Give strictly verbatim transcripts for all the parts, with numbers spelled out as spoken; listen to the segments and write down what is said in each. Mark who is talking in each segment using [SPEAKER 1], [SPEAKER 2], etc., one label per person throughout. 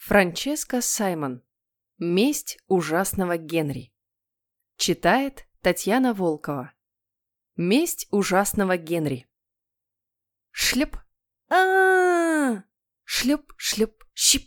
[SPEAKER 1] Франческа Саймон. Месть ужасного Генри. Читает Татьяна Волкова. Месть ужасного Генри. Шлеп. А! Шлеп, шлеп, щип.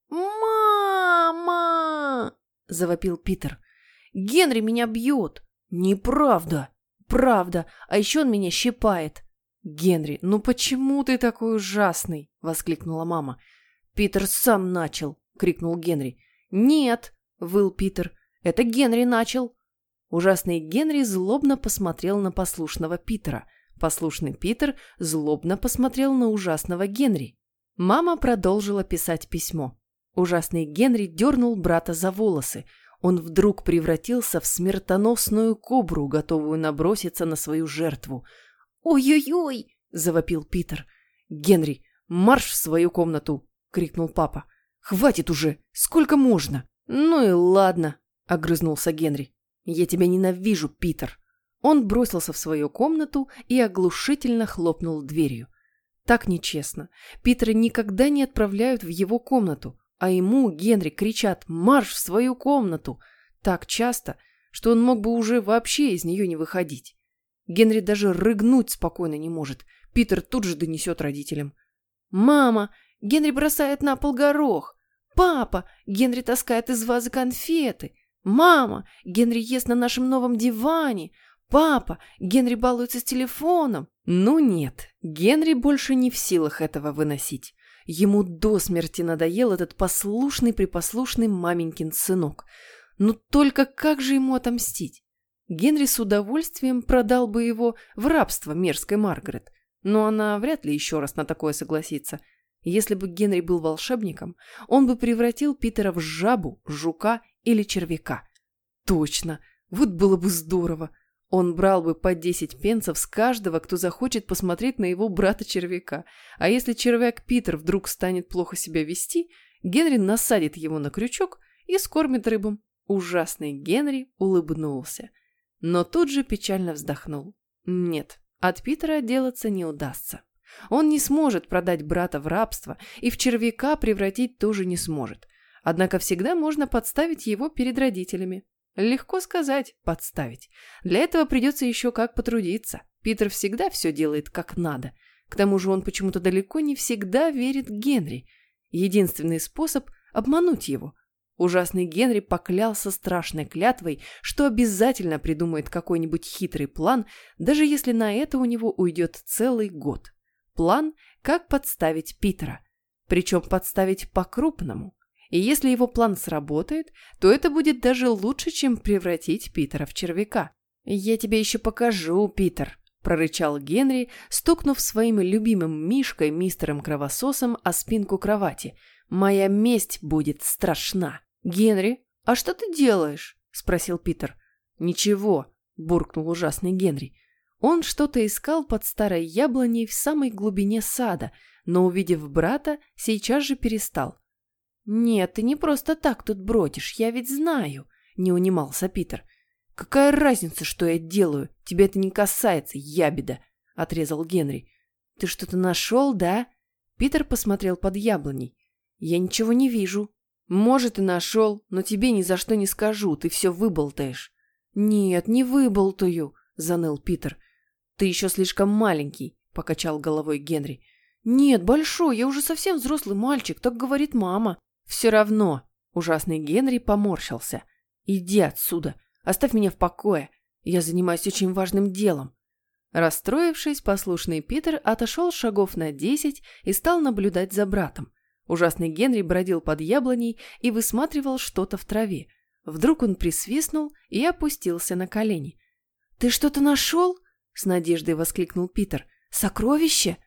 [SPEAKER 1] Мама! Завопил Питер. Генри меня бьет. Неправда. Правда. А еще он меня щипает. Генри, ну почему ты такой ужасный? Воскликнула мама. «Питер сам начал!» — крикнул Генри. «Нет!» — выл Питер. «Это Генри начал!» Ужасный Генри злобно посмотрел на послушного Питера. Послушный Питер злобно посмотрел на ужасного Генри. Мама продолжила писать письмо. Ужасный Генри дернул брата за волосы. Он вдруг превратился в смертоносную кобру, готовую наброситься на свою жертву. «Ой-ой-ой!» — завопил Питер. «Генри, марш в свою комнату!» — крикнул папа. «Хватит уже! Сколько можно?» «Ну и ладно!» — огрызнулся Генри. «Я тебя ненавижу, Питер!» Он бросился в свою комнату и оглушительно хлопнул дверью. Так нечестно. Питера никогда не отправляют в его комнату, а ему, Генри, кричат «Марш в свою комнату!» так часто, что он мог бы уже вообще из нее не выходить. Генри даже рыгнуть спокойно не может. Питер тут же донесет родителям. «Мама! Генри бросает на пол горох! Папа! Генри таскает из вазы конфеты! Мама! Генри ест на нашем новом диване! Папа! Генри балуется с телефоном!» Ну нет, Генри больше не в силах этого выносить. Ему до смерти надоел этот послушный-препослушный маменькин сынок. Ну только как же ему отомстить? Генри с удовольствием продал бы его в рабство мерзкой Маргарет, но она вряд ли еще раз на такое согласится. Если бы Генри был волшебником, он бы превратил Питера в жабу, жука или червяка. Точно, вот было бы здорово. Он брал бы по десять пенсов с каждого, кто захочет посмотреть на его брата-червяка. А если червяк Питер вдруг станет плохо себя вести, Генри насадит его на крючок и скормит рыбам. Ужасный Генри улыбнулся, но тут же печально вздохнул. Нет, от Питера отделаться не удастся. Он не сможет продать брата в рабство и в червяка превратить тоже не сможет. Однако всегда можно подставить его перед родителями. Легко сказать «подставить». Для этого придется еще как потрудиться. Питер всегда все делает как надо. К тому же он почему-то далеко не всегда верит Генри. Единственный способ – обмануть его. Ужасный Генри поклялся страшной клятвой, что обязательно придумает какой-нибудь хитрый план, даже если на это у него уйдет целый год. План, как подставить Питера. Причем подставить по-крупному. И если его план сработает, то это будет даже лучше, чем превратить Питера в червяка. «Я тебе еще покажу, Питер», – прорычал Генри, стукнув своим любимым мишкой мистером Кровососом о спинку кровати. «Моя месть будет страшна». «Генри, а что ты делаешь?» – спросил Питер. «Ничего», – буркнул ужасный Генри. Он что-то искал под старой яблоней в самой глубине сада, но, увидев брата, сейчас же перестал. «Нет, ты не просто так тут бродишь, я ведь знаю», – не унимался Питер. «Какая разница, что я делаю? Тебя это не касается, ябеда», – отрезал Генри. «Ты что-то нашел, да?» Питер посмотрел под яблоней. «Я ничего не вижу». «Может, и нашел, но тебе ни за что не скажу, ты все выболтаешь». «Нет, не выболтаю», – заныл Питер. «Ты еще слишком маленький», – покачал головой Генри. «Нет, большой, я уже совсем взрослый мальчик, так говорит мама». «Все равно», – ужасный Генри поморщился. «Иди отсюда, оставь меня в покое, я занимаюсь очень важным делом». Расстроившись, послушный Питер отошел шагов на десять и стал наблюдать за братом. Ужасный Генри бродил под яблоней и высматривал что-то в траве. Вдруг он присвистнул и опустился на колени. «Ты что-то нашел?» – с надеждой воскликнул Питер. «Сокровище?»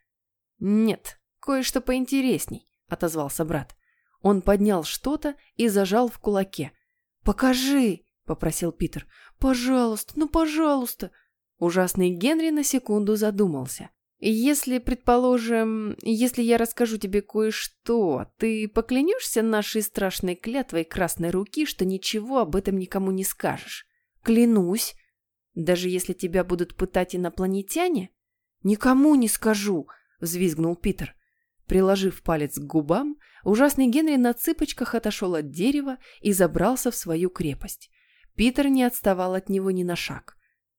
[SPEAKER 1] «Нет, кое-что поинтересней», – отозвался брат. Он поднял что-то и зажал в кулаке. «Покажи!» – попросил Питер. «Пожалуйста, ну пожалуйста!» Ужасный Генри на секунду задумался. «Если, предположим, если я расскажу тебе кое-что, ты поклянешься нашей страшной клятвой красной руки, что ничего об этом никому не скажешь?» «Клянусь!» «Даже если тебя будут пытать инопланетяне?» «Никому не скажу!» – взвизгнул Питер. Приложив палец к губам, Ужасный Генри на цыпочках отошел от дерева и забрался в свою крепость. Питер не отставал от него ни на шаг.